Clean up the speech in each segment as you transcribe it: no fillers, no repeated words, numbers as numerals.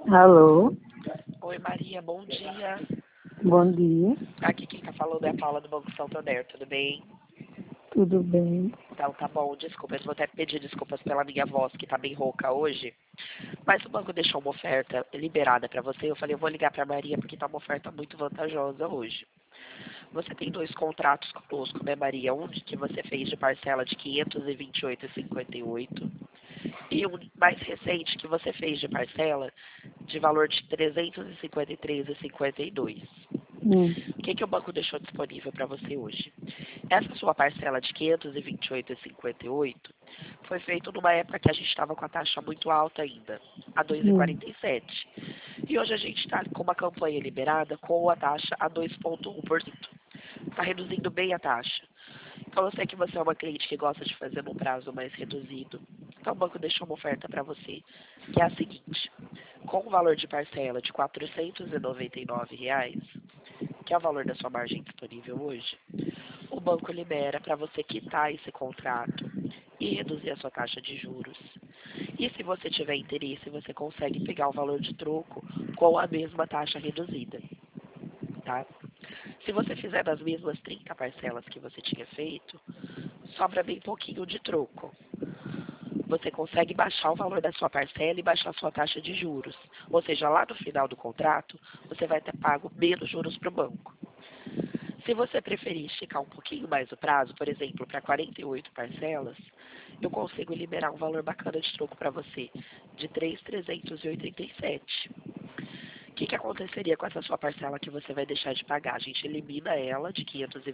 Alô, Oi, Maria, bom dia. bom dia, Aqui quem tá falando é a Paula do Banco Santander, tudo bem? tudo bem? Então tá bom, desculpa, eu vou até pedir desculpas pela minha voz, que tá bem rouca hoje. Mas o banco deixou uma oferta liberada pra você, eu falei, eu vou ligar pra Maria porque tá uma oferta muito vantajosa hoje. Você tem dois contratos conosco, né, Maria? Um que você fez de parcela de 528,58 e um mais recente que você fez de parcela de valor de 353,52. O que o banco deixou disponível para você hoje? Essa sua parcela de 528,58 foi feita numa época que a gente estava com a taxa muito alta ainda, a 2,47. E hoje a gente está com uma campanha liberada com a taxa a 2,1%. Está reduzindo bem a taxa. Então eu sei que você é uma cliente que gosta de fazer num prazo mais reduzido. Então o banco deixou uma oferta para você, que é a seguinte. Com o valor de parcela de R$ 499, que é o valor da sua margem disponível hoje, o banco libera para você quitar esse contrato e reduzir a sua taxa de juros. E se você tiver interesse, você consegue pegar o valor de troco com a mesma taxa reduzida, tá? Se você fizer das mesmas 30 parcelas que você tinha feito, sobra bem pouquinho de troco. Você consegue baixar o valor da sua parcela e baixar a sua taxa de juros. Ou seja, lá no final do contrato, você vai ter pago menos juros para o banco. Se você preferir esticar um pouquinho mais o prazo, por exemplo, para 48 parcelas, eu consigo liberar um valor bacana de troco para você, de 3.387. O que aconteceria com essa sua parcela que você vai deixar de pagar? A gente elimina ela de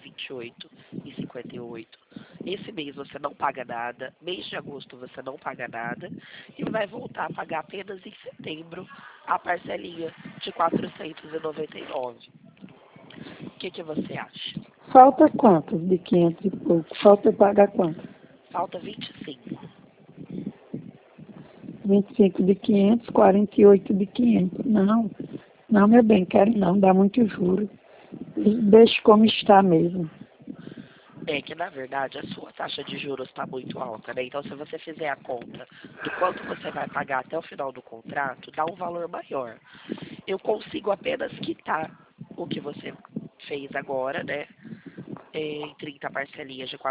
528,58. Esse mês você não paga nada, mês de agosto você não paga nada e vai voltar a pagar apenas em setembro a parcelinha de 499. O que você acha? Falta quanto de 500 e pouco? Falta eu pagar quanto? Falta 25. 25 de 500, 48 de 500. Não, não, meu bem, quero não, dá muito juro. Deixa como está mesmo. É que, na verdade, a sua taxa de juros está muito alta, né? Então, se você fizer a conta do quanto você vai pagar até o final do contrato, dá um valor maior. Eu consigo apenas quitar o que você fez agora, né? Em 30 parcelinhas de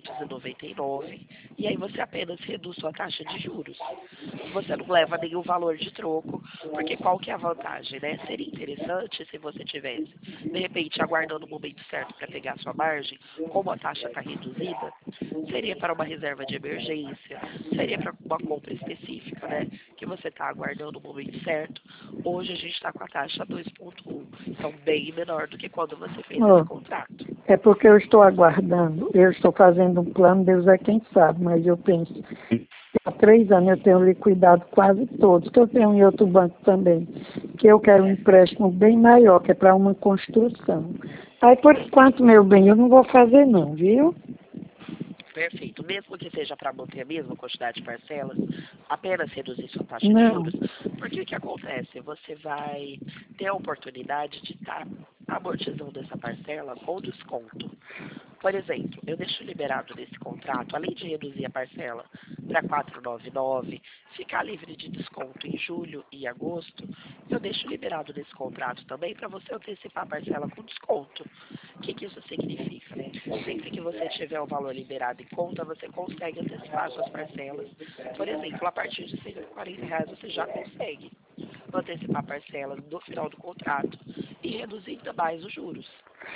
499, e aí você apenas reduz sua taxa de juros. Você não leva nenhum valor de troco, porque qual que é a vantagem, né? Seria interessante se você tivesse, de repente, aguardando o momento certo para pegar a sua margem, como a taxa está reduzida, seria para uma reserva de emergência, seria para uma compra específica, né? Que você está aguardando o momento certo. Hoje a gente está com a taxa 2,1, então bem menor do que quando você fez esse contrato. É porque eu estou aguardando, eu estou fazendo um plano, Deus é quem sabe, mas eu penso, há 3 anos eu tenho liquidado quase todos, que eu tenho em outro banco também, que eu quero um empréstimo bem maior, que é para uma construção. Aí, por enquanto, meu bem, eu não vou fazer não, viu? Perfeito. Mesmo que seja para manter a mesma quantidade de parcelas, apenas reduzir sua taxa de Não. juros, porque o que acontece? Você vai ter a oportunidade de estar amortizando essa parcela com desconto. Por exemplo, eu deixo liberado nesse contrato, além de reduzir a parcela para 499, ficar livre de desconto em julho e agosto, eu deixo liberado nesse contrato também para você antecipar a parcela com desconto. O que isso significa, né? Sempre que você tiver o valor liberado em conta, você consegue antecipar suas parcelas. Por exemplo, a partir de R$ 140 você já consegue antecipar parcelas no final do contrato e reduzir ainda mais os juros.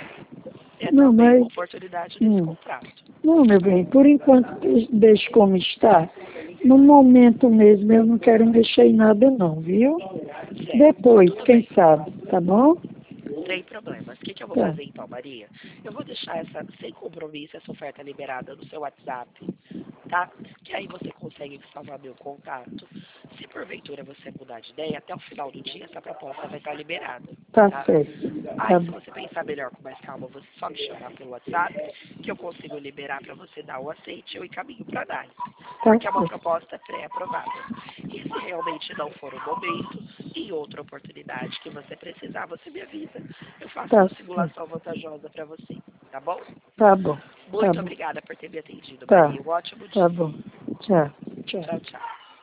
É Não, também mas... uma oportunidade nesse contrato. Não, meu bem, por enquanto deixe como está. No momento mesmo eu não quero mexer em nada não, viu? Certo. Depois, Tudo quem bem. sabe, tá bom? Sem problemas. O que eu vou Tá, fazer então, Maria? Eu vou deixar essa, sem compromisso, essa oferta liberada no seu WhatsApp, tá? Que aí você consegue salvar meu contato. Se porventura você mudar de ideia, até o final do dia essa proposta vai estar liberada, tá tá? certo. Aí, Tá, se você pensar melhor com mais calma, você só me chamar pelo WhatsApp, que eu consigo liberar para você dar o aceite e eu encaminho para análise. tá Porque é uma certo. proposta pré-aprovada. E se realmente não for o momento, em outra oportunidade que você precisar, você me avisa. Eu faço Tá uma certo. simulação vantajosa para você, tá bom? Tá bom. Tá Muito bom. obrigada por ter me atendido, Tá. Maria. Um ótimo Tá dia. bom. Tchau. Tchau. Tchau, tchau.